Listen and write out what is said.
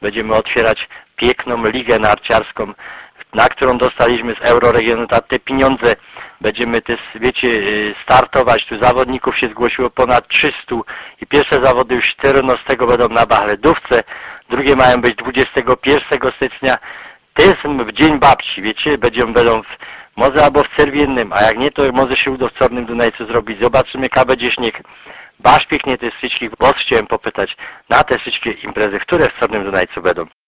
będziemy otwierać piękną ligę narciarską, na którą dostaliśmy z Euroregionu te pieniądze. Będziemy też, wiecie, startować. Tu zawodników się zgłosiło ponad 300 i pierwsze zawody już 14 będą na Bachledówce, drugie mają być 21 stycznia. To jest w Dzień Babci, wiecie, będą może albo w Cerwiennym, a jak nie, to może się uda w Czarnym Dunajcu zrobić. Zobaczymy, jaka będzie śnieg. Baż pięknie te wszystkich, was chciałem popytać na te wszystkie imprezy, które w Czarnym Dunajcu będą.